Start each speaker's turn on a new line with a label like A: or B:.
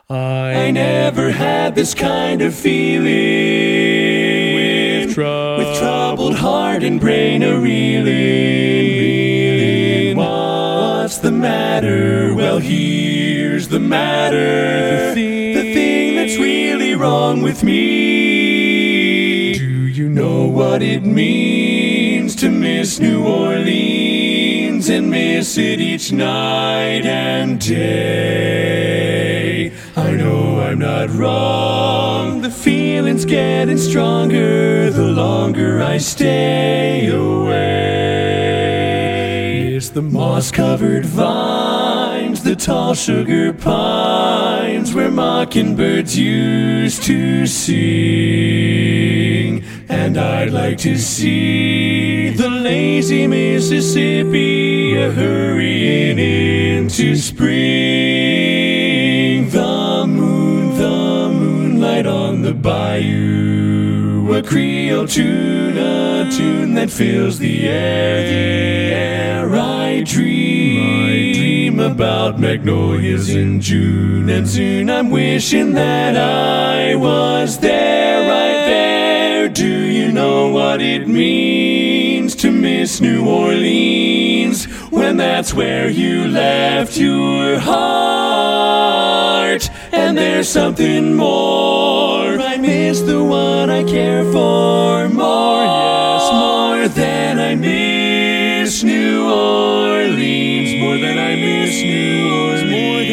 A: I never had this kind of feeling with troubled heart and brain a-reeling. What's the matter? Well, here's the matter. The thing that's really wrong with me. Do you know what it means to miss New Orleans and miss it each night and day? I know I'm not wrong. The feeling's getting stronger the longer I stay away. It's the moss-covered vines, the tall sugar pines, where mockingbirds used to sing. And I'd like to see the lazy Mississippi a-hurrying into spring. The moonlight on the bayou, a Creole tune, a tune that fills the air. I dream about magnolias in June, and soon I'm wishing that I was there, right there. Do you know what it means to miss New Orleans, when that's where you left your heart? And there's something more. I miss the one I care for more, yes, more than I miss New Orleans, more than I miss New Orleans.